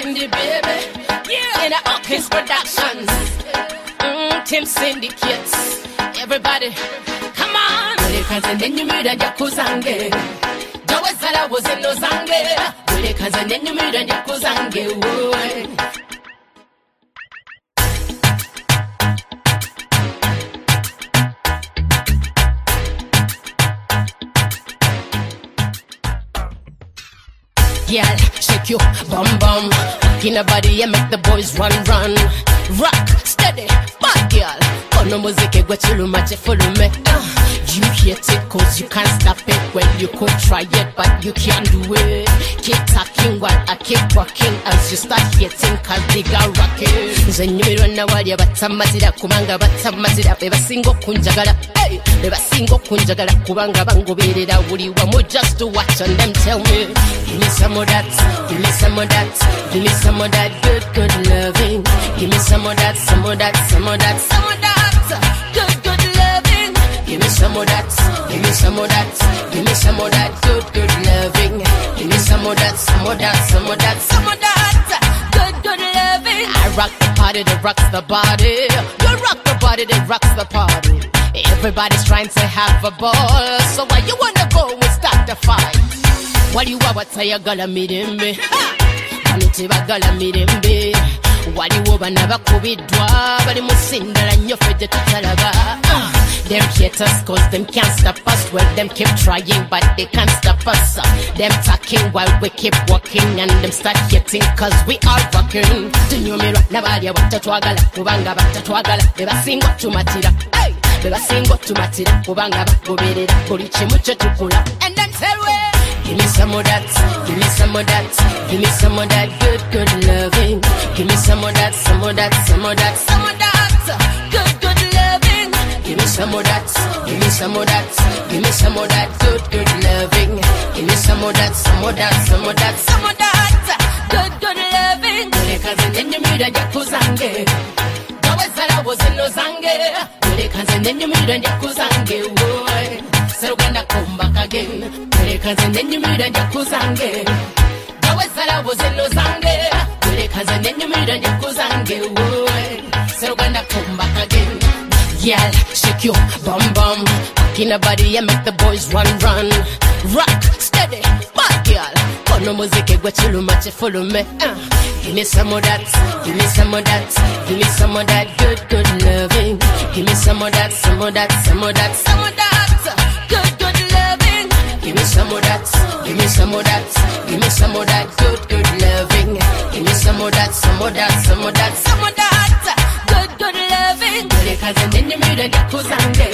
Sandy, baby. Yeah. In a Hawkins Productions. Team Syndicates. Everybody, come on. Kaze nenyumira njakuzange. Jawezala woze no zange. Kaze nenyumira njakuzange. Girl, shake your bum bum. In a body and make the boys run. Rock, steady, bad girl. Kono muziki gwe chiluma chefulume. You hate it cause you can't stop it. When you could try it but you can't do it. Keep talking while I keep walking. As you start hating cause they got rocking. Zenyumiro na wali batamazira kubanga batamazira. Beba singo kunjagala. Hey, beba singo kunjagala kubanga bangoberera buli wamu just to watch and them tell me. Give me some of that, give me some of that. Give me some of that good loving. Give me some of that, some of that, some of that, some of that good loving. Give me some of that, give me some of that. Give me some of that good loving. Give me some of that, some of that, some of that, some of that good loving. I rock the party that rocks the body. You rock the body that rocks the party. Everybody's trying to have a ball, so why you wanna go and start the fight? Wali wabataayagala mirembe, bano tebagala mirembe. Waliwo bana bakubiddwa bali mu sindala nnyo ffe gye tutalaba. Them haters cause them can't stop us. Well, them keep trying but they can't stop us. Them talking while we keep walking and them start hating cause we are rocking. Tunyumira n'abalya batatwagala kubanga batatwagala. Bebasinga tumatira, hey! Bebasinga tumatira kubanga bagoberera buli kimu kye tukola. And then tell we, give me some of that, give me some of that. Give me some of that good loving. Give me some of that, some of that, some of that, some of that good loving. Give me some of that, give me some of that. Give me some of that good loving. Give me some of that, some of that, some of that, some of that good loving. Kaze nenyumira njakuzange. Jawezala woze no zange. Kaze nenyumira njakuzange. Seruganda come back again. Kaze nenyumira njakuzange. Jawezala woze no zange. Kaze nenyumira njakuzange. Seruganda come back again. Girl, shake your bum bum. In a body and make the boys run. Rock, steady, bad girl. Kono muziki gwe chiluma chefulume. Give me some of that, give me some of that. Give me some of that good loving. Give me some of that, some of that, some of that, some of that good loving. Give me some of that, give me some of that. Give me some of that good loving. Give me some of that, some of that, some of that, some of that good loving. Kaze nenyumira njakuzange.